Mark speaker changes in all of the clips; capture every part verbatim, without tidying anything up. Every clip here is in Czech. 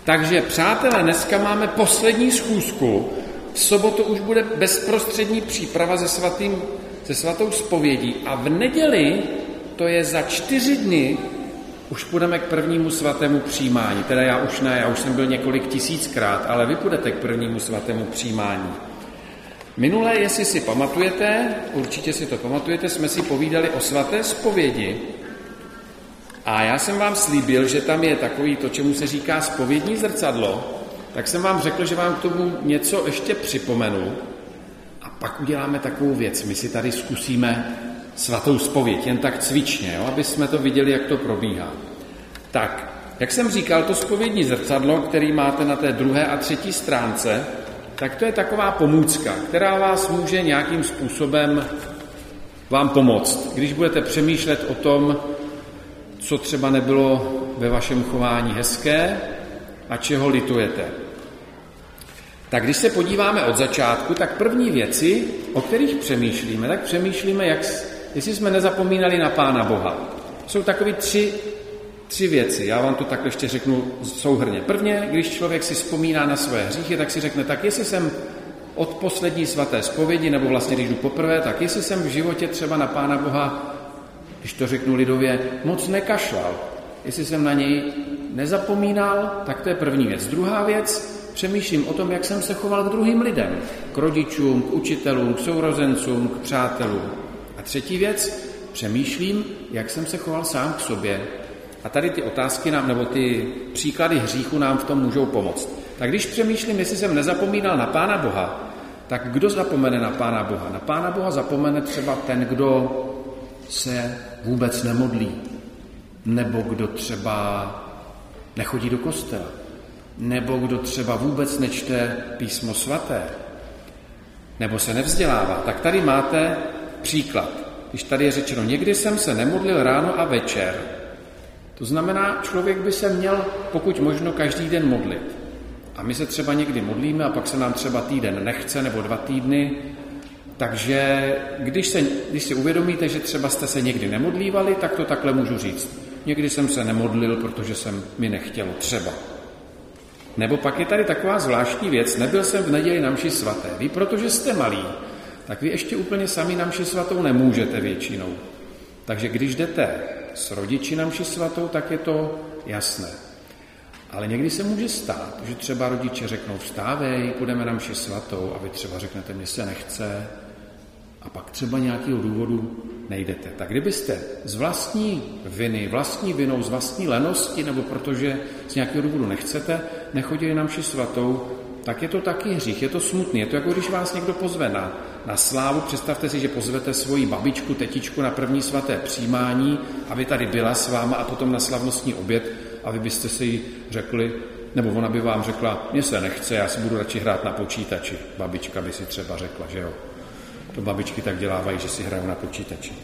Speaker 1: Takže, přátelé, dneska máme poslední schůzku. V sobotu už bude bezprostřední příprava se, svatým, se svatou zpovědí a v neděli, to je za čtyři dny, už půjdeme k prvnímu svatému přijímání. Teda já už ne, já už jsem byl několik tisíckrát, ale vy půjdete k prvnímu svatému přijímání. Minulé, jestli si pamatujete, určitě si to pamatujete, jsme si povídali o svaté zpovědi a já jsem vám slíbil, že tam je takový to, čemu se říká zpovědní zrcadlo, tak jsem vám řekl, že vám k tomu něco ještě připomenu a pak uděláme takovou věc. My si tady zkusíme svatou zpověď, jen tak cvičně, jo, aby jsme to viděli, jak to probíhá. Tak, jak jsem říkal, to zpovědní zrcadlo, který máte na té druhé a třetí stránce, tak to je taková pomůcka, která vás může nějakým způsobem vám pomoct. Když budete přemýšlet o tom, co třeba nebylo ve vašem chování hezké a čeho litujete. Tak když se podíváme od začátku, tak první věci, o kterých přemýšlíme, tak přemýšlíme, jak, jestli jsme nezapomínali na Pána Boha. Jsou takové tři, tři věci, já vám to takhle ještě řeknu souhrnně. Prvně, když člověk si vzpomíná na své hříchy, tak si řekne, tak jestli jsem od poslední svaté zpovědi, nebo vlastně když jdu poprvé, tak jestli jsem v životě třeba na Pána Boha, když to řeknu lidově, moc nekašlal. Jestli jsem na něj nezapomínal, tak to je první věc. Druhá věc, přemýšlím o tom, jak jsem se choval k druhým lidem, k rodičům, k učitelům, k sourozencům, k přátelům. A třetí věc, přemýšlím, jak jsem se choval sám k sobě. A tady ty otázky nám, nebo ty příklady hříchu nám v tom můžou pomoct. Tak když přemýšlím, jestli jsem nezapomínal na Pána Boha, tak kdo zapomene na Pána Boha? Na Pána Boha zapomene třeba ten, kdo se vůbec nemodlí, nebo kdo třeba nechodí do kostela, nebo kdo třeba vůbec nečte písmo svaté, nebo se nevzdělává. Tak tady máte příklad. Když tady je řečeno, někdy jsem se nemodlil ráno a večer, to znamená, člověk by se měl pokud možno každý den modlit. A my se třeba někdy modlíme a pak se nám třeba týden nechce nebo dva týdny. Takže když, se, když si uvědomíte, že třeba jste se někdy nemodlívali, tak to takhle můžu říct. Někdy jsem se nemodlil, protože jsem mi nechtělo třeba. Nebo pak je tady taková zvláštní věc, nebyl jsem v neděli na mši svaté. Vy, protože jste malí, tak vy ještě úplně sami na mši svatou nemůžete většinou. Takže když jdete s rodiči na mši svatou, tak je to jasné. Ale někdy se může stát, že třeba rodiče řeknou vstávej, půjdeme na mši svatou a vy třeba řeknete, mně se nechce a pak třeba nějakého důvodu nejdete. Tak kdybyste z vlastní viny, vlastní vinou, z vlastní lenosti nebo protože z nějakého důvodu nechcete, nechodili na mši svatou, tak je to taky hřích, je to smutný. Je to jako když vás někdo pozve na, na slávu, představte si, že pozvete svoji babičku, tetičku na první svaté přijímání, aby tady byla s váma a potom na slavnostní oběd a vy byste si jí řekli, nebo ona by vám řekla, mně se nechce, já si budu radši hrát na počítači. Babička by si třeba řekla, že jo. To babičky tak dělávají, že si hrajou na počítači.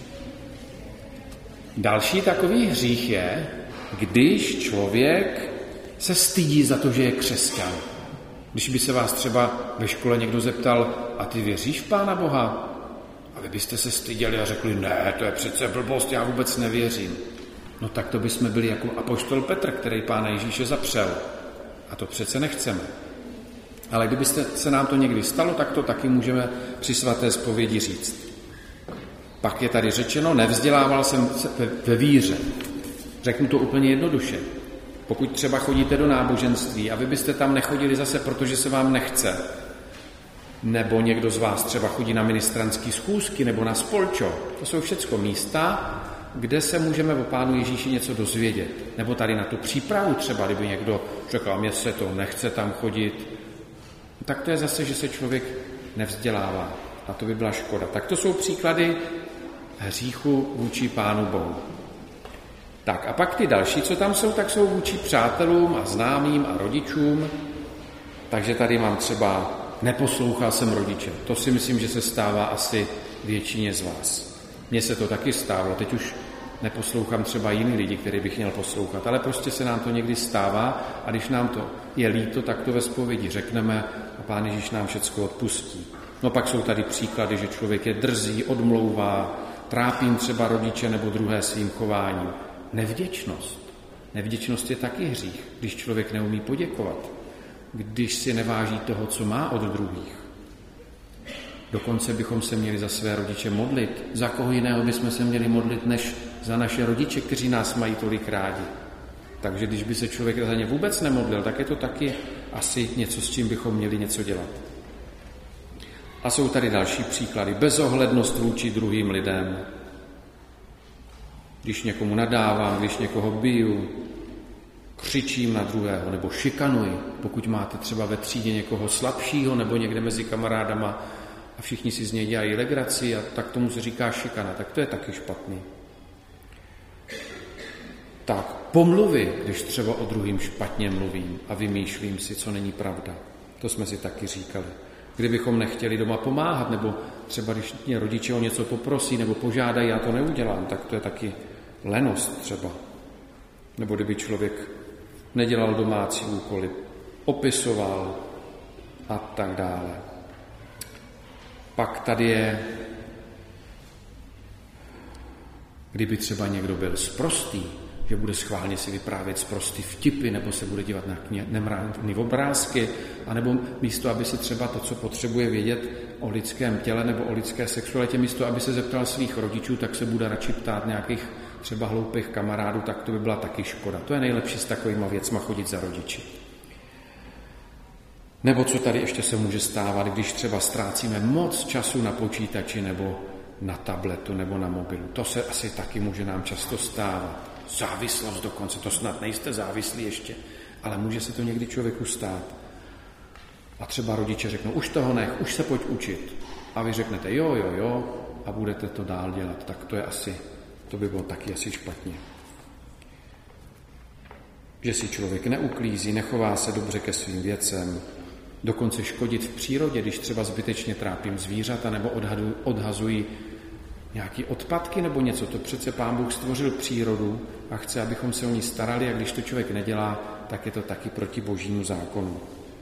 Speaker 1: Další takový hřích je, když člověk se stydí za to, že je křesťan. Když by se vás třeba ve škole někdo zeptal, a ty věříš v Pána Boha? A vy byste se styděli a řekli, ne, to je přece blbost, já vůbec nevěřím. No tak to bychom byli jako apoštol Petr, který Pána Ježíše zapřel. A to přece nechceme. Ale kdybyste se nám to někdy stalo, tak to taky můžeme při svaté zpovědi říct. Pak je tady řečeno, nevzdělával jsem se ve víře. Řeknu to úplně jednoduše. Pokud třeba chodíte do náboženství a vy byste tam nechodili zase, protože se vám nechce, nebo někdo z vás třeba chodí na ministrantský schůzky nebo na spolčo, to jsou všecko místa, kde se můžeme o Pánu Ježíši něco dozvědět. Nebo tady na tu přípravu třeba, kdyby někdo řekl, a mně se to nechce tam chodit, tak to je zase, že se člověk nevzdělává. A to by byla škoda. Tak to jsou příklady hříchu vůči Pánu Bohu. Tak a pak ty další, co tam jsou, tak jsou vůči přátelům a známým a rodičům. Takže tady mám třeba, neposlouchal jsem rodiče. To si myslím, že se stává asi většině z vás. Mně se to taky stávalo. Teď už neposlouchám třeba jiný lidi, který bych měl poslouchat, ale prostě se nám to někdy stává a když nám to je líto, tak to ve zpovědi řekneme a Pán Ježíš nám všecko odpustí. No pak jsou tady příklady, že člověk je drzí, odmlouvá, trápím třeba rodiče nebo druhé svým chováním. Nevděčnost. Nevděčnost je taky hřích, když člověk neumí poděkovat, když si neváží toho, co má od druhých. Dokonce bychom se měli za své rodiče modlit. Za koho jiného bychom se měli modlit, než za naše rodiče, kteří nás mají tolik rádi. Takže když by se člověk za ně vůbec nemodlil, tak je to taky asi něco, s čím bychom měli něco dělat. A jsou tady další příklady. Bezohlednost vůči druhým lidem. Když někomu nadávám, když někoho biju, křičím na druhého nebo šikanuji, pokud máte třeba ve třídě někoho slabšího nebo někde mezi kamarádama a všichni si z něj dělají legraci a tak tomu se říká šikana, tak to je taky špatný. Tak, pomluvy, když třeba o druhým špatně mluvím a vymýšlím si, co není pravda. To jsme si taky říkali. Kdybychom nechtěli doma pomáhat, nebo třeba když mě rodiče o něco poprosí nebo požádají, já to neudělám, tak to je taky lenost třeba. Nebo kdyby člověk nedělal domácí úkoly, opisoval a tak dále. Pak tady je, kdyby třeba někdo byl sprostý, že bude schválně si vyprávět sprostý vtipy, nebo se bude dívat na nemravné obrázky, anebo místo, aby si třeba to, co potřebuje vědět o lidském těle nebo o lidské sexualitě, místo, aby se zeptal svých rodičů, tak se bude radši ptát nějakých třeba hloupých kamarádů, tak to by byla taky škoda. To je nejlepší s takovýma věcma chodit za rodiči. Nebo co tady ještě se může stávat, když třeba ztrácíme moc času na počítači nebo na tabletu nebo na mobilu. To se asi taky může nám často stávat. Závislost dokonce, to snad nejste závislí ještě, ale může se to někdy člověku stát. A třeba rodiče řeknou, už toho nech, už se pojď učit. A vy řeknete, jo, jo, jo, a budete to dál dělat. Tak to je asi, to by bylo taky asi špatně. Že si člověk neuklízí, nechová se dobře ke svým věcem, dokonce škodit v přírodě, když třeba zbytečně trápím zvířata nebo odhadu, odhazují nějaký odpadky nebo něco. To přece Pán Bůh stvořil přírodu a chce, abychom se o ní starali, a když to člověk nedělá, tak je to taky proti božímu zákonu.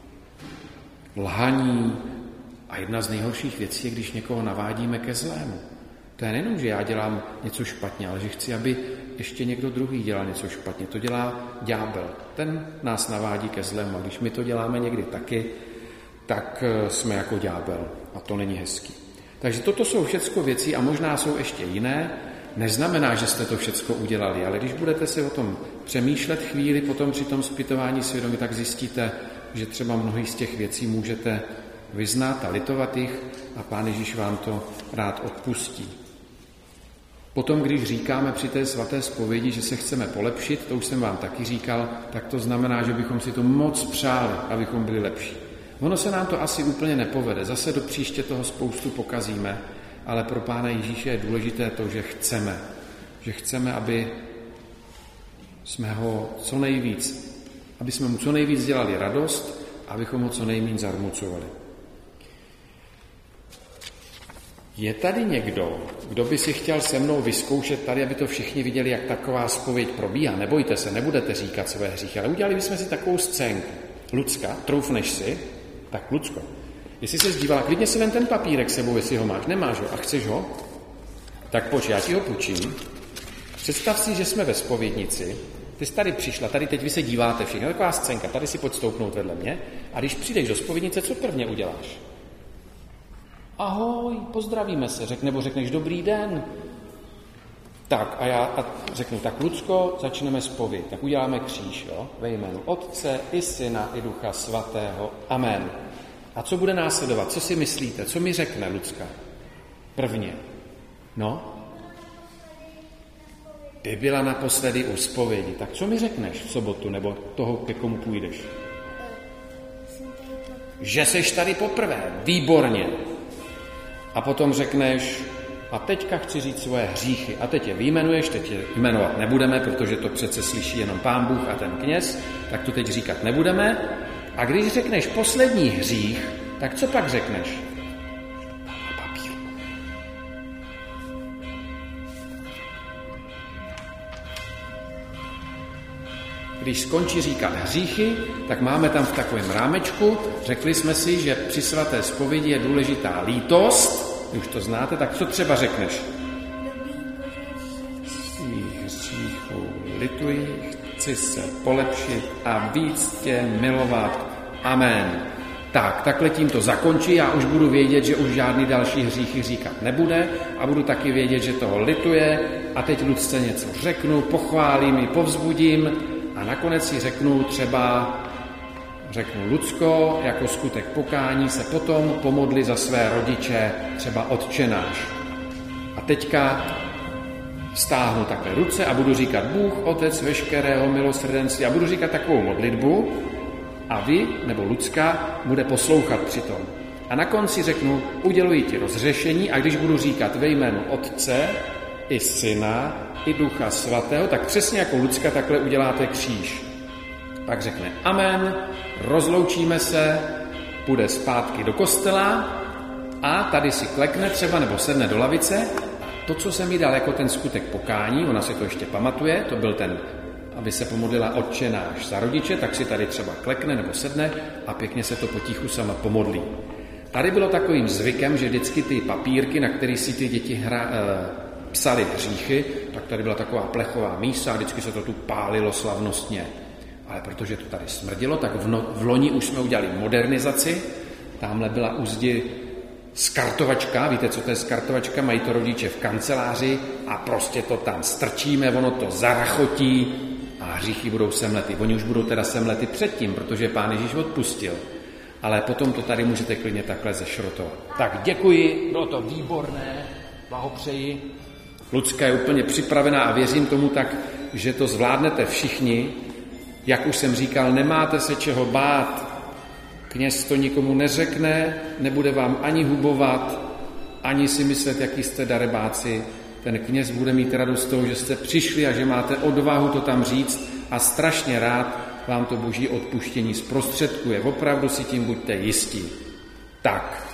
Speaker 1: Lhaní a jedna z nejhorších věcí je, když někoho navádíme ke zlému. To je nejenom, že já dělám něco špatně, ale že chci, aby ještě někdo druhý dělal něco špatně. To dělá ďábel. Ten nás navádí ke zlému. A když my to děláme někdy taky, tak jsme jako ďábel. A to není hezký. Takže toto jsou všecko věci a možná jsou ještě jiné. Neznamená, že jste to všecko udělali, ale když budete si o tom přemýšlet chvíli, potom při tom zpytování svědomí, tak zjistíte, že třeba mnohý z těch věcí můžete vyznat a litovat jich a Pán Ježíš vám to rád odpustí. Potom, když říkáme při té svaté zpovědi, že se chceme polepšit, to už jsem vám taky říkal, tak to znamená, že bychom si to moc přáli, abychom byli lepší. Ono se nám to asi úplně nepovede, zase do příště toho spoustu pokazíme, ale pro Pána Ježíše je důležité to, že chceme. Že chceme, aby jsme ho co nejvíc, aby jsme mu co nejvíc dělali radost, abychom ho co nejméně zarmucovali. Je tady někdo, kdo by si chtěl se mnou vyzkoušet tady, aby to všichni viděli, jak taková zpověď probíhá? Nebojte se, nebudete říkat své hříchy, ale udělali bychom si takovou scénku. Lucka, troufneš si? Tak, Lucko, jestli se zdívala, klidně si ven ten papírek sebou, jestli ho máš. Nemáš ho a chceš ho? Tak pojď, já ti ho půjčím. Představ si, že jsme ve zpovědnici. Ty jsi tady přišla, tady teď vy se díváte všichni. Taková scénka, tady si pojď stoupnout vedle mě. A když přijdeš do zpovědnice, co prvně uděláš? Ahoj, pozdravíme se, řek, nebo řekneš dobrý den. Tak a já a řeknu, tak Lucko, začneme zpověď. Tak uděláme kříž, jo? Ve jménu Otce i Syna i Ducha Svatého. Amen. A co bude následovat? Co si myslíte? Co mi řekne Lucka? Prvně. No? Ty byla naposledy u zpovědi. Tak co mi řekneš v sobotu, nebo toho, ke komu půjdeš? Že seš tady poprvé. Výborně. A potom řekneš, a teďka chci říct svoje hříchy. A teď je vyjmenuješ, teď je jmenovat nebudeme, protože to přece slyší jenom Pán Bůh a ten kněz, tak to teď říkat nebudeme. A když řekneš poslední hřích, tak co pak řekneš? Když skončí říkat hříchy, tak máme tam v takovém rámečku, řekli jsme si, že při svaté zpovědi je důležitá lítost, už to znáte, tak co třeba řekneš? Svých hříchů lituji, chci se polepšit a víc tě milovat. Amen. Tak, takhle tím to zakončí, já už budu vědět, že už žádný další hříchy říkat nebude a budu taky vědět, že toho lituje a teď Lucce něco řeknu, pochválím ji, povzbudím a nakonec si řeknu třeba, řeknu Lucko, jako skutek pokání se potom pomodli za své rodiče, třeba Otče náš. A teďka stáhnu takhle ruce a budu říkat Bůh, Otec veškerého milosrdenství a budu říkat takovou modlitbu a vy, nebo Lucka, bude poslouchat přitom. A na konci řeknu, uděluji ti rozřešení a když budu říkat ve jménu Otce i Syna i Ducha Svatého, tak přesně jako Lucka takhle uděláte kříž. Pak řekne amen, rozloučíme se, půjde zpátky do kostela a tady si klekne třeba nebo sedne do lavice. To, co jsem jí dal jako ten skutek pokání, ona si to ještě pamatuje, to byl ten, aby se pomodlila Otče náš za rodiče, tak si tady třeba klekne nebo sedne a pěkně se to potichu sama pomodlí. Tady bylo takovým zvykem, že vždycky ty papírky, na které si ty děti hra, e, psali hříchy, tak tady byla taková plechová mísa a vždycky se to tu pálilo slavnostně. Ale protože to tady smrdilo, tak v, no, v loni už jsme udělali modernizaci, tamhle byla u zdi skartovačka, víte, co to je skartovačka, mají to rodiče v kanceláři a prostě to tam strčíme, ono to zarachotí a hříchy budou semlety. Oni už budou teda semlety předtím, protože Pán Ježíš odpustil. Ale potom to tady můžete klidně takhle zešrotovat. Tak děkuji, bylo to výborné, blahopřeji. Lucka je úplně připravená a věřím tomu tak, že to zvládnete všichni. Jak už jsem říkal, nemáte se čeho bát. Kněz to nikomu neřekne, nebude vám ani hubovat, ani si myslet, jaký jste darebáci. Ten kněz bude mít radost z toho, že jste přišli a že máte odvahu to tam říct a strašně rád vám to boží odpuštění zprostředkuje. Opravdu si tím buďte jistí. Tak.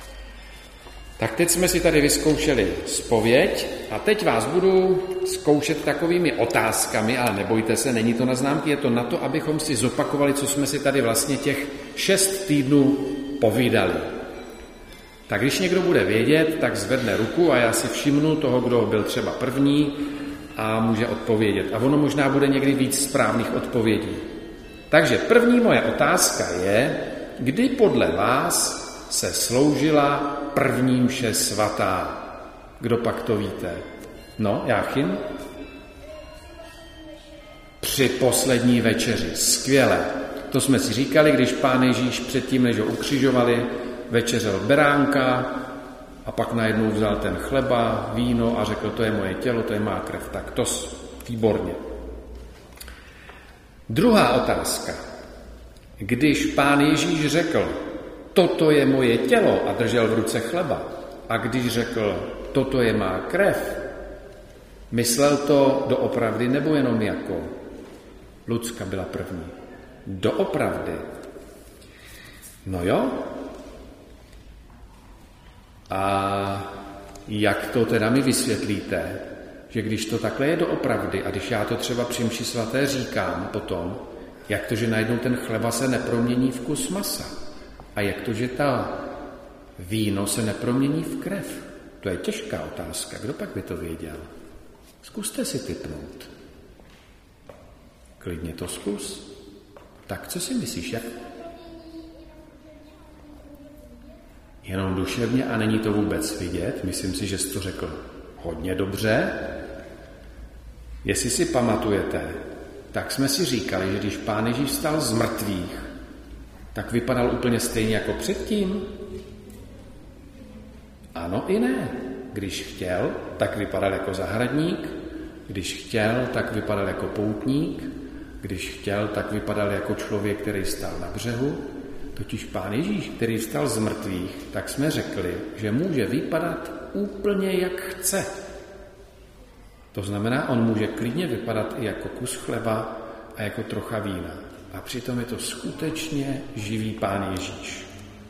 Speaker 1: Tak teď jsme si tady vyzkoušeli zpověď a teď vás budu zkoušet takovými otázkami, ale nebojte se, není to na známky, je to na to, abychom si zopakovali, co jsme si tady vlastně těch šest týdnů povídali. Tak když někdo bude vědět, tak zvedne ruku a já si všimnu toho, kdo byl třeba první a může odpovědět. A ono možná bude někdy víc správných odpovědí. Takže první moje otázka je, kdy podle vás se sloužila první mše svatá. Kdo pak to víte? No, Jáchym? Při poslední večeři. Skvěle. To jsme si říkali, když Pán Ježíš předtím, než ho ukřižovali, večeřel beránka a pak najednou vzal ten chleba, víno a řekl, to je moje tělo, to je má krev. Tak to výborně. Druhá otázka. Když Pán Ježíš řekl, toto je moje tělo a držel v ruce chleba, a když řekl, toto je má krev, myslel to doopravdy nebo jenom jako? Lucka byla první. Doopravdy. No jo. A jak to teda mi vysvětlíte, že když to takhle je doopravdy a když já to třeba při mši svaté říkám potom, jak to, že najednou ten chleba se nepromění v kus masa? A jak to, že ta víno se nepromění v krev? To je těžká otázka. Kdo pak by to věděl? Zkuste si tipnout. Klidně to zkus. Tak co si myslíš, jak? Jenom duševně a není to vůbec vidět. Myslím si, že jsi to řekl hodně dobře. Jestli si pamatujete, tak jsme si říkali, že když Pán Ježíš vstal z mrtvých, tak vypadal úplně stejně jako předtím? Ano i ne. Když chtěl, tak vypadal jako zahradník, když chtěl, tak vypadal jako poutník, když chtěl, tak vypadal jako člověk, který stál na břehu. Totiž Pán Ježíš, který vstal z mrtvých, tak jsme řekli, že může vypadat úplně jak chce. To znamená, on může klidně vypadat i jako kus chleba a jako trocha vína. A přitom je to skutečně živý Pán Ježíš.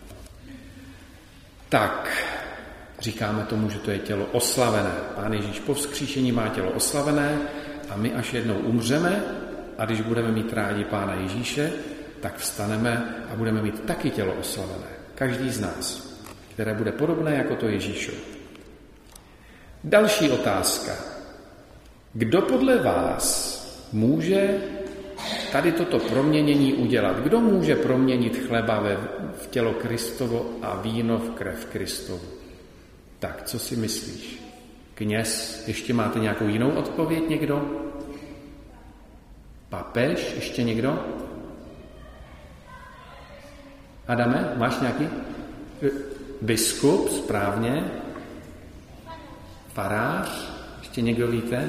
Speaker 1: Tak, říkáme tomu, že to je tělo oslavené. Pán Ježíš po vzkříšení má tělo oslavené a my až jednou umřeme a když budeme mít rádi Pána Ježíše, tak vstaneme a budeme mít taky tělo oslavené. Každý z nás, které bude podobné jako to Ježíšovo. Další otázka. Kdo podle vás může tady toto proměnění udělat? Kdo může proměnit chleba ve, v tělo Kristovo a víno v krev Kristovu? Tak, co si myslíš? Kněz, ještě máte nějakou jinou odpověď někdo? Papež, ještě někdo? Adame, máš nějaký? Biskup, správně. Farář, ještě někdo víte?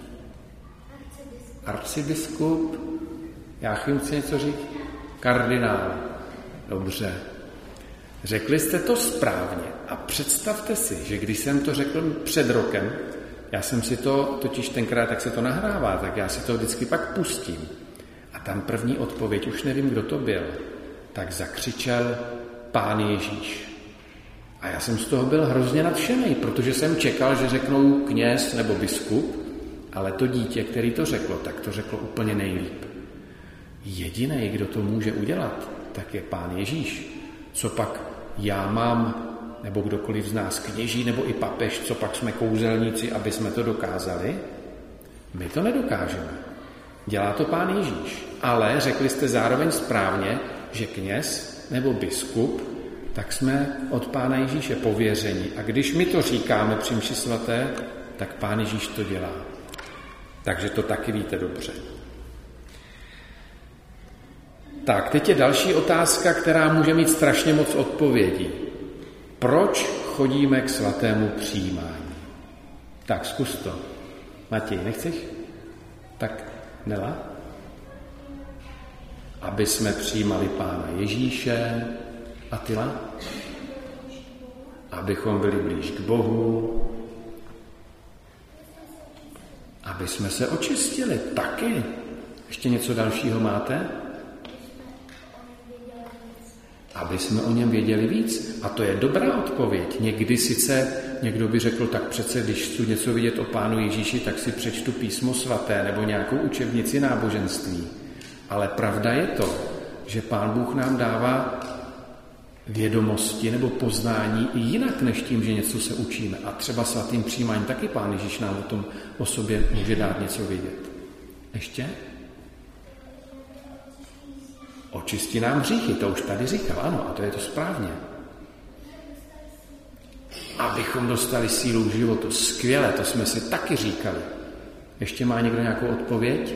Speaker 1: Arcibiskup, Jáchym chce něco říct? Kardinál, dobře. Řekli jste to správně a představte si, že když jsem to řekl před rokem, já jsem si to, totiž tenkrát, jak se to nahrává, tak já si to vždycky pak pustím. A tam první odpověď, už nevím, kdo to byl, tak zakřičel Pán Ježíš. A já jsem z toho byl hrozně nadšený, protože jsem čekal, že řeknou kněz nebo biskup, ale to dítě, který to řeklo, tak to řeklo úplně nejlíp. Jediný, kdo to může udělat, tak je Pán Ježíš. Co pak já mám, nebo kdokoliv z nás kněží, nebo i papež, co pak jsme kouzelníci, aby jsme to dokázali? My to nedokážeme. Dělá to Pán Ježíš. Ale řekli jste zároveň správně, že kněz nebo biskup, tak jsme od Pána Ježíše pověřeni. A když my to říkáme při mši svaté, tak Pán Ježíš to dělá. Takže to taky víte dobře. Tak, teď je další otázka, která může mít strašně moc odpovědí. Proč chodíme k svatému přijímání? Tak, zkus to. Matěj, nechceš? Tak, Nela? Aby jsme přijímali Pána Ježíše. Atila? Abychom byli blíž k Bohu. Aby jsme se očistili. Taky. Ještě něco dalšího máte? Aby jsme o něm věděli víc. A to je dobrá odpověď. Někdy sice někdo by řekl, tak přece, když chci něco vidět o Pánu Ježíši, tak si přečtu písmo svaté nebo nějakou učebnici náboženství. Ale pravda je to, že Pán Bůh nám dává vědomosti nebo poznání i jinak, než tím, že něco se učíme. A třeba svatým přijímáním taky Pán Ježíš nám o tom o sobě může dát něco vědět. Ještě? Očistí nám hříchy, to už tady říkal, ano, a to je to správně. Abychom dostali sílu k životu. Skvěle, to jsme si taky říkali. Ještě má někdo nějakou odpověď?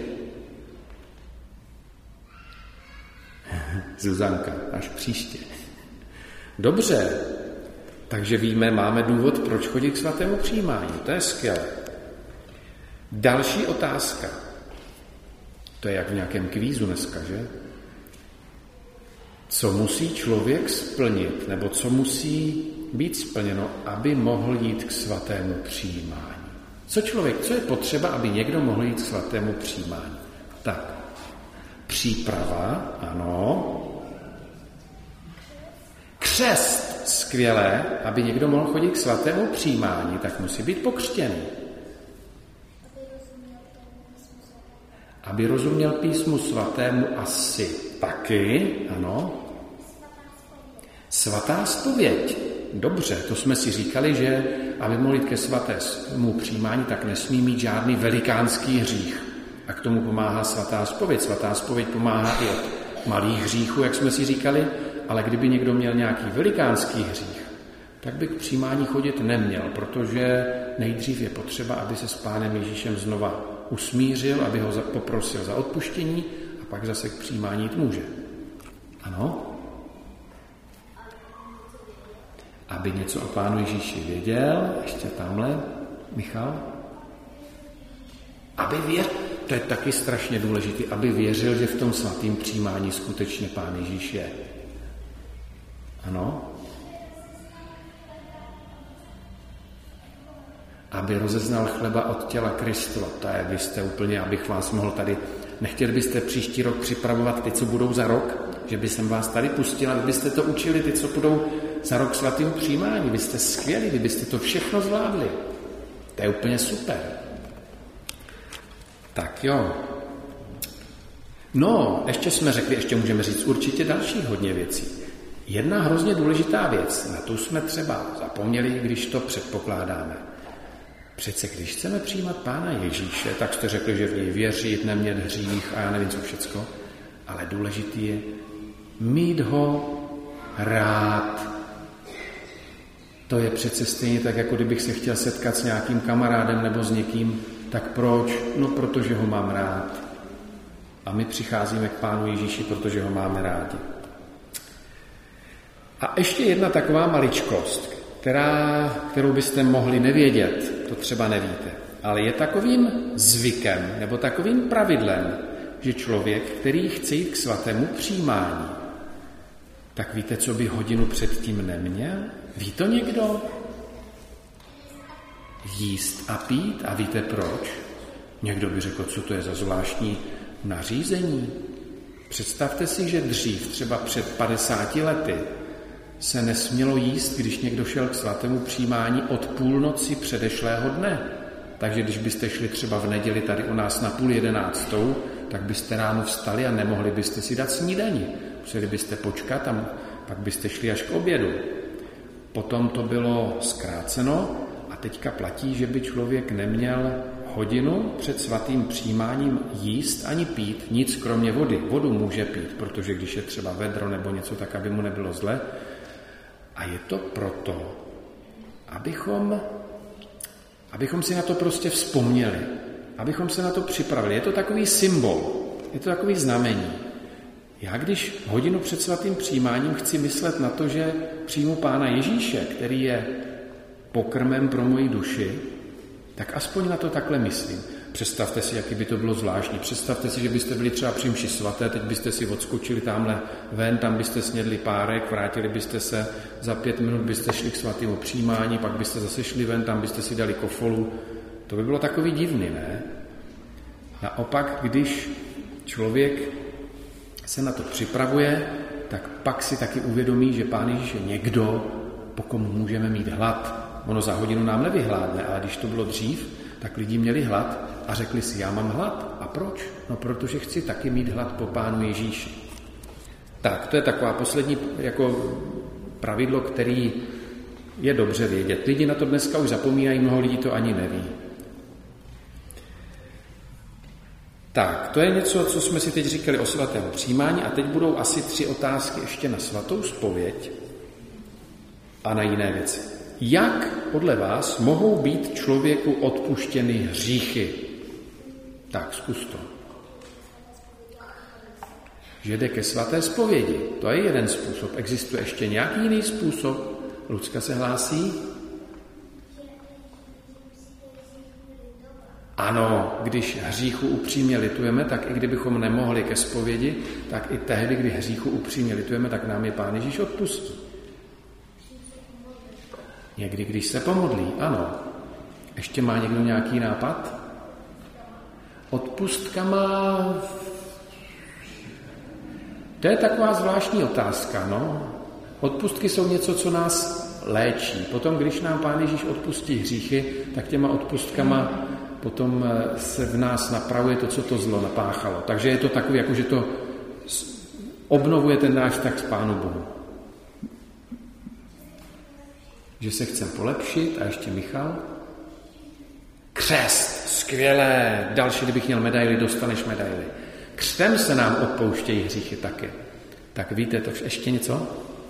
Speaker 1: Zuzanka, až příště. Dobře, takže víme, máme důvod, proč chodit k svatému přijímání. To je skvělé. Další otázka. To je jak v nějakém kvízu dneska, že? Co musí člověk splnit, nebo co musí být splněno, aby mohl jít k svatému přijímání? Co člověk, co je potřeba, aby někdo mohl jít k svatému přijímání? Tak, příprava, ano. Křest, skvělé, aby někdo mohl chodit k svatému přijímání, tak musí být pokřtěný. Aby rozuměl písmu svatému asi taky, ano. Svatá zpověď. Dobře, to jsme si říkali, že aby mohl jít ke svatému přijímání, tak nesmí mít žádný velikánský hřích. A k tomu pomáhá svatá zpověď. Svatá zpověď pomáhá i od malých hříchů, jak jsme si říkali, ale kdyby někdo měl nějaký velikánský hřích, tak by k přijímání chodit neměl, protože nejdřív je potřeba, aby se s Pánem Ježíšem znova usmířil, aby ho poprosil za odpuštění a pak zase k přijímání jít může. Ano? Aby něco o Pánu Ježíši věděl, ještě tamhle, Michal? Aby věřil, to je taky strašně důležité, aby věřil, že v tom svatém přijímání skutečně Pán Ježíš je. Ano? Aby rozeznal chleba od těla Kristova. To je, vy jste úplně, abych vás mohl tady... Nechtěli byste příští rok připravovat ty, co budou za rok? Že by jsem vás tady pustil, aby byste to učili, ty, co budou za rok svatým přijímání. Vy jste skvělí, vy byste to všechno zvládli. To je úplně super. Tak jo. No, ještě jsme řekli, ještě můžeme říct určitě další hodně věcí. Jedna hrozně důležitá věc, na tu jsme třeba zapomněli, když to předpokládáme. Přece když chceme přijímat Pána Ježíše, tak jste řekli, že v něj věřit, nemět hřích a já nevím co všecko, ale důležitý je mít ho rád. To je přece stejně tak, jako kdybych se chtěl setkat s nějakým kamarádem nebo s někým, tak proč? No, protože ho mám rád. A my přicházíme k Pánu Ježíši, protože ho máme rádi. A ještě jedna taková maličkost, která, kterou byste mohli nevědět, to třeba nevíte, ale je takovým zvykem nebo takovým pravidlem, že člověk, který chce jít k svatému přijímání, tak víte, co by hodinu předtím neměl? Ví to někdo? Jíst a pít. A víte proč? Někdo by řekl, co to je za zvláštní nařízení. Představte si, že dřív, třeba před padesáti lety, se nesmělo jíst, když někdo šel k svatému přijímání od půlnoci předešlého dne. Takže když byste šli třeba v neděli tady u nás na půl jedenáctou, tak byste ráno vstali a nemohli byste si dát snídani. Museli byste počkat a pak byste šli až k obědu. Potom to bylo zkráceno a teďka platí, že by člověk neměl hodinu před svatým přijímáním jíst ani pít, nic kromě vody. Vodu může pít, protože když je třeba vedro nebo něco, tak aby mu nebylo zle. A je to proto, abychom, abychom si na to prostě vzpomněli, abychom se na to připravili. Je to takový symbol, je to takový znamení. Já když hodinu před svatým přijímáním chci myslet na to, že přijmu Pána Ježíše, který je pokrmem pro moji duši, tak aspoň na to takhle myslím. Představte si, jaký by to bylo zvláštní. Představte si, že byste byli třeba při mši svaté, teď byste si odskočili tamhle ven, tam byste snědli párek, vrátili byste se, za pět minut byste šli k svatému přijímání, pak byste zase šli ven, tam byste si dali kofolu. To by bylo takový divný, ne? Naopak, když člověk se na to připravuje, tak pak si taky uvědomí, že Pán Ježíš je někdo, po kom můžeme mít hlad. Ono za hodinu nám nevyhládne, ale když to bylo dřív, tak lidi měli hlad a řekli si, já mám hlad. A proč? No, protože chci taky mít hlad po Pánu Ježíši. Tak, to je taková poslední jako pravidlo, který je dobře vědět. Lidi na to dneska už zapomínají, mnoho lidí to ani neví. Tak, to je něco, co jsme si teď říkali o svatém přijímání a teď budou asi tři otázky ještě na svatou zpověď a na jiné věci. Jak podle vás mohou být člověku odpuštěny hříchy? Tak, zkus to. Že jde ke svaté zpovědi, to je jeden způsob. Existuje ještě nějaký jiný způsob? Lucka se hlásí? Ano, když hříchu upřímně litujeme, tak i kdybychom nemohli ke zpovědi, tak i tehdy, kdy hříchu upřímně litujeme, tak nám je Pán Ježíš odpustí. Někdy, když se pomodlí, ano. Ještě má někdo nějaký nápad? Odpustka má... To je taková zvláštní otázka, no. Odpustky jsou něco, co nás léčí. Potom, když nám Pán Ježíš odpustí hříchy, tak těma odpustkama potom se v nás napravuje to, co to zlo napáchalo. Takže je to takový, jako že to obnovuje ten náš vztah s Pánu Bohu. Že se chcem polepšit a ještě Michal. Křest, skvělé. Další, kdybych měl medaili, dostaneš medaili. Křtem se nám odpouštějí hříchy taky. Tak víte, to ještě něco?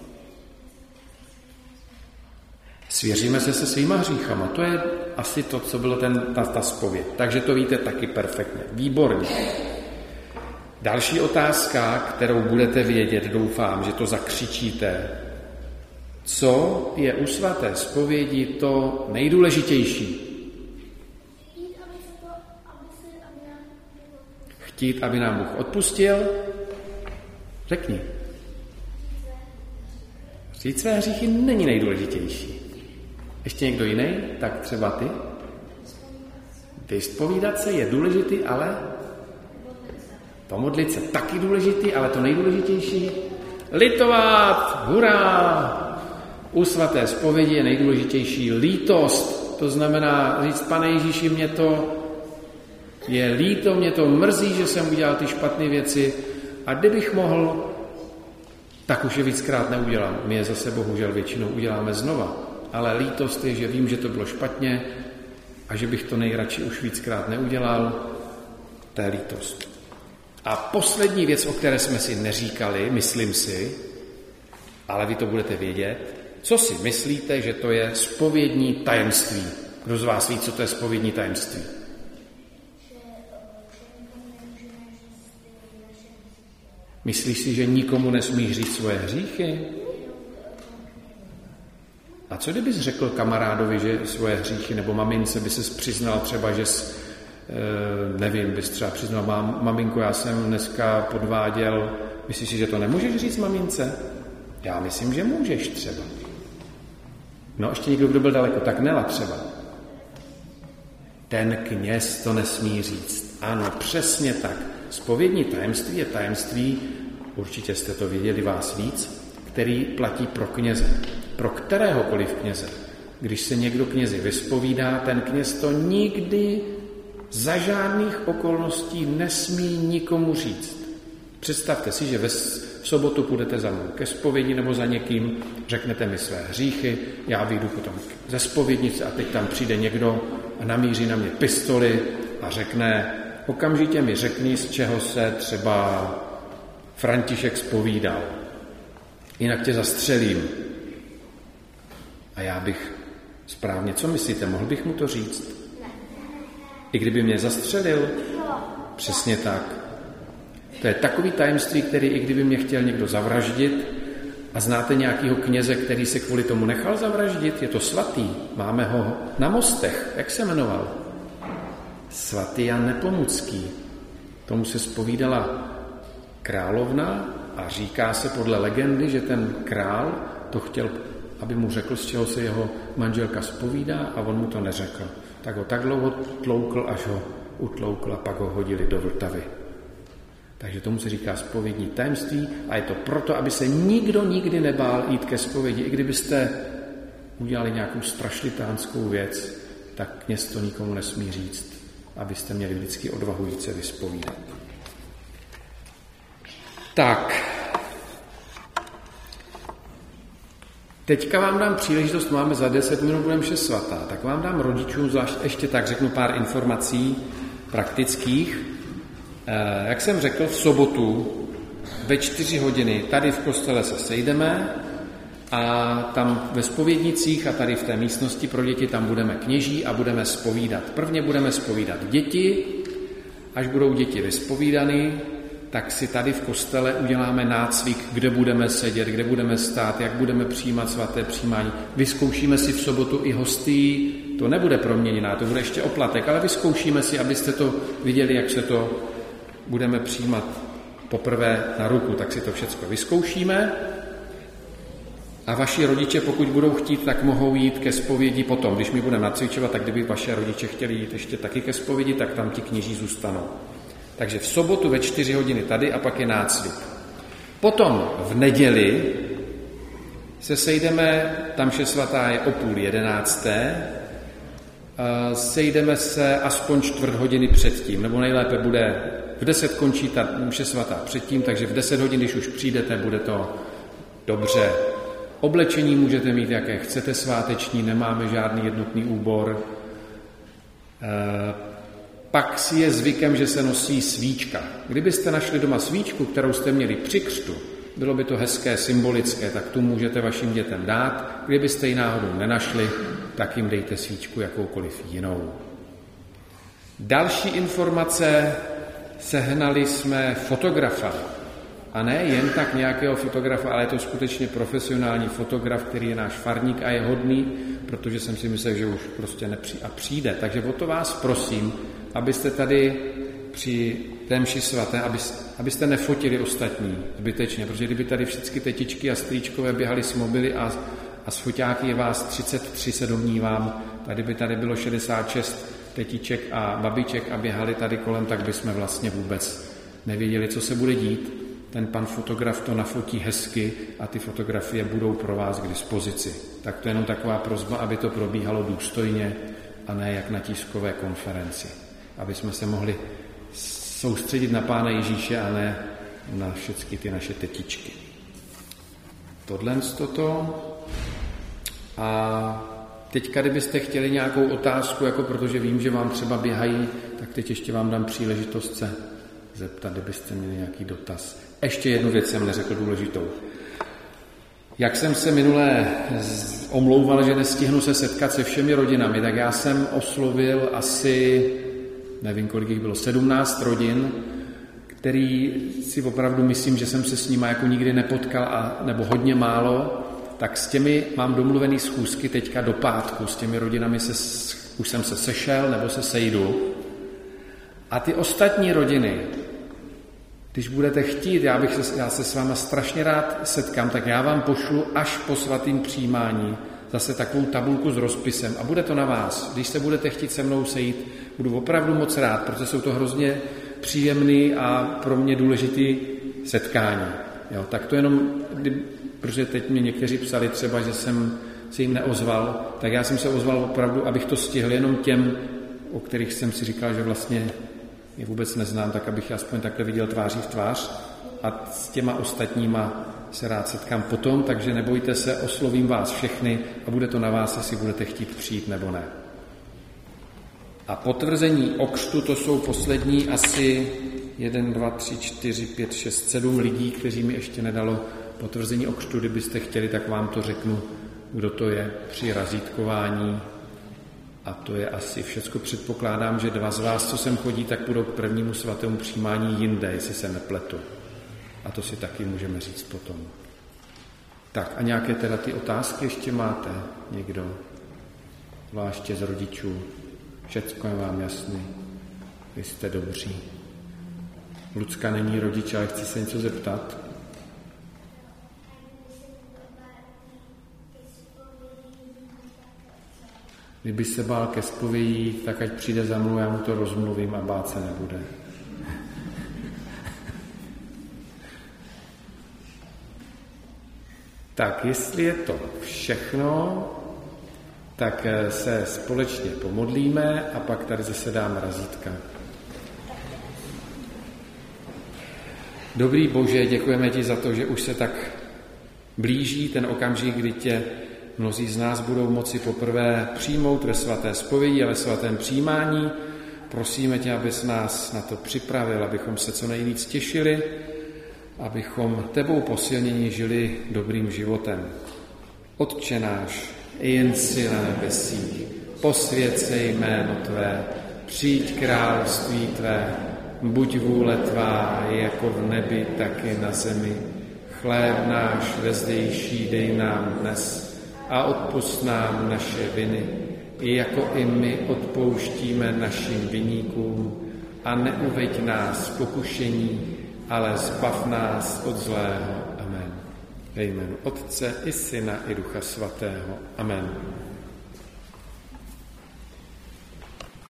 Speaker 1: Svěříme se se svýma hříchama. To je asi to, co bylo ten, ta, ta zpověď. Takže to víte taky perfektně. Výborně. Další otázka, kterou budete vědět, doufám, že to zakřičíte. Co je u svaté zpovědi to nejdůležitější? Chtít, aby nám Bůh odpustil? Řekni. Říct své hříchy není nejdůležitější. Ještě někdo jiný? Tak třeba ty? Vyspovídat se je důležitý, ale pomodlit se taky důležitý, ale to nejdůležitější? Litovat! Hurá! U svaté zpovědi je nejdůležitější lítost. To znamená říct, Pane Ježíši, mě to je líto, mě to mrzí, že jsem udělal ty špatné věci a kdybych mohl, tak už je víckrát neudělám. My je zase bohužel většinou uděláme znova. Ale lítost je, že vím, že to bylo špatně a že bych to nejradši už víckrát neudělal, to je lítost. A poslední věc, o které jsme si neříkali, myslím si, ale vy to budete vědět, co si myslíte, že to je zpovědní tajemství? Kdo z vás ví, co to je zpovědní tajemství? Myslíš si, že nikomu nesmíš říct svoje hříchy? A co kdybys řekl kamarádovi, že svoje hříchy, nebo mamince by ses přiznal třeba, že jsi, nevím, bys třeba přiznal, mám, maminko, já jsem dneska podváděl, myslíš si, že to nemůžeš říct mamince? Já myslím, že můžeš třeba. No, ještě někdo, kdo byl daleko, tak Nela třeba. Ten kněz to nesmí říct. Ano, přesně tak. Zpovědní tajemství je tajemství, určitě jste to věděli vás víc, který platí pro kněze. Pro kteréhokoliv kněze. Když se někdo knězi vyspovídá, ten kněz to nikdy za žádných okolností nesmí nikomu říct. Představte si, že ve v sobotu půjdete za mnou ke zpovědi nebo za někým, řeknete mi své hříchy, já vyjdu potom ze zpovědnice a teď tam přijde někdo a namíří na mě pistoli a řekne, okamžitě mi řekni, z čeho se třeba František zpovídal. Jinak tě zastřelím. A já bych správně, co myslíte, mohl bych mu to říct? I kdyby mě zastřelil? Přesně tak. To je takový tajemství, který i kdyby mě chtěl někdo zavraždit, a znáte nějakého kněze, který se kvůli tomu nechal zavraždit, je to svatý, máme ho na Mostech, jak se jmenoval? Svatý Jan Nepomucký. Tomu se zpovídala královna a říká se podle legendy, že ten král to chtěl, aby mu řekl, z čeho se jeho manželka zpovídá, a on mu to neřekl. Tak ho tak dlouho tloukl, až ho utloukl a pak ho hodili do Vltavy. Takže tomu se říká zpovědní tajemství a je to proto, aby se nikdo nikdy nebál jít ke zpovědi. I kdybyste udělali nějakou strašlitánskou věc, tak kněz to nikomu nesmí říct, abyste měli vždycky odvahu jít se vyspovídat. Tak. Teďka vám dám příležitost, máme za deset minut, budeme mše svatá, tak vám dám rodičům zvlášť ještě tak řeknu pár informací praktických. Jak jsem řekl, v sobotu ve čtyři hodiny tady v kostele se sejdeme a tam ve zpovědnicích a tady v té místnosti pro děti tam budeme kněží a budeme zpovídat. Prvně budeme zpovídat děti, až budou děti vyspovídany, tak si tady v kostele uděláme nácvik, kde budeme sedět, kde budeme stát, jak budeme přijímat svaté přijímání. Vyzkoušíme si v sobotu i hostii, to nebude proměněná, to bude ještě oplatek, ale vyzkoušíme si, abyste to viděli, jak se to budeme přijímat poprvé na ruku, tak si to všecko vyzkoušíme. A vaši rodiče, pokud budou chtít, tak mohou jít ke zpovědi potom. Když my budeme nacvičovat, tak kdyby vaše rodiče chtěli jít ještě taky ke zpovědi, tak tam ti kněží zůstanou. Takže v sobotu ve čtyři hodiny tady a pak je nácvik. Potom v neděli se sejdeme, tam mše svatá je o půl jedenácté, sejdeme se aspoň čtvrt hodiny předtím, nebo nejlépe bude v deset končí ta mše svatá předtím, takže v deset hodin, když už přijdete, bude to dobře. Oblečení můžete mít, jaké chcete sváteční, nemáme žádný jednotný úbor. Pak si je zvykem, že se nosí svíčka. Kdybyste našli doma svíčku, kterou jste měli při křtu, bylo by to hezké, symbolické, tak tu můžete vašim dětem dát. Kdybyste ji náhodou nenašli, tak jim dejte svíčku jakoukoliv jinou. Další informace, sehnali jsme fotografa. A ne jen tak nějakého fotografa, ale je to skutečně profesionální fotograf, který je náš farník a je hodný, protože jsem si myslel, že už prostě nepřijde a přijde. Takže o to vás prosím, abyste tady při té mši svaté, abyste nefotili ostatní zbytečně, protože kdyby tady všechny tetičky a strýčkové běhali s mobily a, a s foťáky je vás třicet tři, se domnívám, tady by tady bylo šedesát šest tetiček a babiček a běhali tady kolem, tak bychom vlastně vůbec nevěděli, co se bude dít. Ten pan fotograf to nafotí hezky a ty fotografie budou pro vás k dispozici. Tak to je jenom taková prosba, aby to probíhalo důstojně a ne jak na tiskové konferenci. Aby jsme se mohli soustředit na Pána Ježíše a ne na všechny ty naše tetičky. Tohle toto. A teďka, kdybyste chtěli nějakou otázku, jako protože vím, že vám třeba běhají, tak teď ještě vám dám příležitost se zeptat, kdybyste měli nějaký dotaz. Ještě jednu věc jsem neřekl důležitou. Jak jsem se minule omlouval, že nestihnu se setkat se všemi rodinami, tak já jsem oslovil asi, nevím, kolik jich bylo, sedmnáct rodin, který si opravdu myslím, že jsem se s nimi jako nikdy nepotkal, a, nebo hodně málo, tak s těmi mám domluvený schůzky teďka do pátku, s těmi rodinami se, už jsem se sešel nebo se sejdu. A ty ostatní rodiny, když budete chtít, já, bych se, já se s váma strašně rád setkám, tak já vám pošlu až po svatým přijímání zase takovou tabulku s rozpisem a bude to na vás. Když se budete chtít se mnou sejít, budu opravdu moc rád, protože jsou to hrozně příjemný a pro mě důležitý setkání. Jo, tak to jenom, protože teď mě někteří psali třeba, že jsem se jim neozval, tak já jsem se ozval opravdu, abych to stihl jenom těm, o kterých jsem si říkal, že vlastně je vůbec neznám, tak abych aspoň takhle viděl tváří v tvář, a s těma ostatníma se rád setkám potom, takže nebojte se, oslovím vás všechny a bude to na vás, jestli budete chtít přijít nebo ne. A potvrzení o křtu, to jsou poslední asi jeden, dva, tři, čtyři, pět, šest, sedm lidí, kteří mi ještě nedalo potvrzení o křtu. Kdybyste chtěli, tak vám to řeknu, kdo to je při razítkování. A to je asi všecko. Předpokládám, že dva z vás, co sem chodí, tak budou k prvnímu svatému přijímání jinde, jestli se nepletu. A to si taky můžeme říct potom. Tak a nějaké teda ty otázky ještě máte někdo? Zvláště z rodičů. Všecko je vám jasný. Vy jste dobří. Lucka není rodič, ale chci se něco zeptat. Kdyby se bál ke zpovědí, tak ať přijde za mnou, já mu to rozmluvím a bát se nebude. Tak, jestli je to všechno, tak se společně pomodlíme a pak tady zase dáme razítka. Dobrý Bože, děkujeme ti za to, že už se tak blíží ten okamžik, kdy tě mnozí z nás budou moci poprvé přijmout ve svaté zpovědi a ve svatém přijímání. Prosíme tě, abys nás na to připravil, abychom se co nejvíc těšili, abychom tebou posilněni žili dobrým životem. Otče náš, jen si na nebesích, posvěť se jméno tvé, přijď království tvé, buď vůle tvá, jako v nebi, tak i na zemi. Chléb náš vezdejší dej nám dnes a odpusť nám naše viny, jako i my odpouštíme našim viníkům, a neuveď nás v pokušení, ale zbav nás od zlého. Amen. Ve jménu Otce i Syna i Ducha Svatého. Amen.